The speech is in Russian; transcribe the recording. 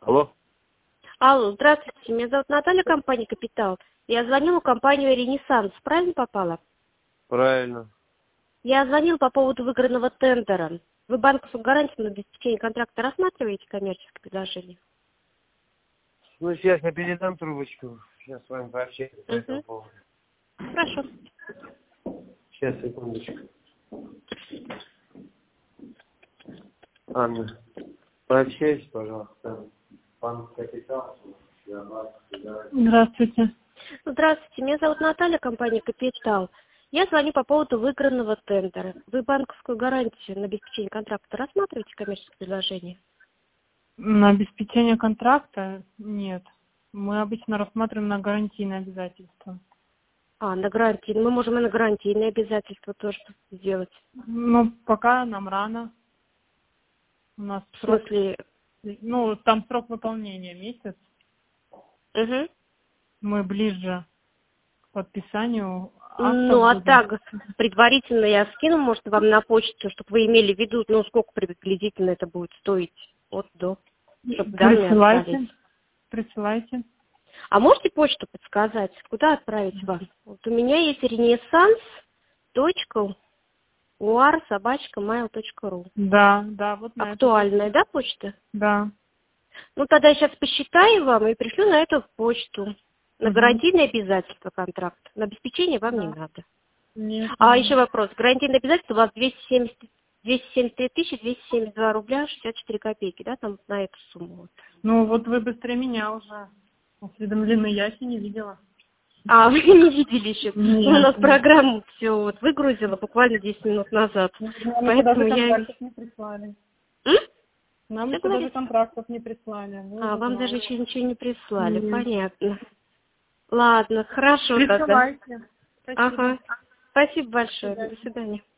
Алло. Алло, здравствуйте. Меня зовут Наталья, компания «Капитал». Я звонила в компанию «Ренессанс». Правильно попала? Правильно. Я звонила по поводу выигранного тендера. Вы банковскую гарантию на обеспечение контракта рассматриваете, коммерческое предложение? Ну, сейчас я передам трубочку. Сейчас с вами пообщаюсь по этому поводу. Хорошо. Сейчас, секундочку. Анна, пообщайся, пожалуйста. Банк «Капитал». Здравствуйте. Здравствуйте. Меня зовут Наталья, компания «Капитал». Я звоню по поводу выигранного тендера. Вы банковскую гарантию на обеспечение контракта рассматриваете, коммерческое предложение? На обеспечение контракта нет. Мы обычно рассматриваем на гарантийные обязательства. На гарантийные. Мы можем и на гарантийные обязательства тоже сделать. Но пока нам рано. У нас В смысле? там срок выполнения месяц. Угу. Мы ближе к подписанию А актов. так, предварительно я скину, может, вам на почту, чтобы вы имели в виду, сколько приблизительно это будет стоить от до, чтобы данные остались. Присылайте. А можете почту подсказать, куда отправить вам? Вот у меня есть renaissance.uar@mail.ru. Да, вот на Актуальная, да, почта? Да. Тогда я сейчас посчитаю вам и пришлю на эту почту. На гарантийные обязательства контракта. На обеспечение вам не надо. Нет. Еще вопрос. Гарантийные обязательства у вас 273 272 рубля 64 копейки, да, там на эту сумму? Вот вы быстрее меня уже осведомлены, я еще не видела. Вы не видели еще? Нет, У нас программу все выгрузила буквально 10 минут назад. Поэтому контрактов не прислали. Нам еще даже контрактов не прислали. Вам даже еще ничего не прислали, понятно. Ладно, хорошо тогда. Присылайте. Ага. Спасибо большое. До свидания.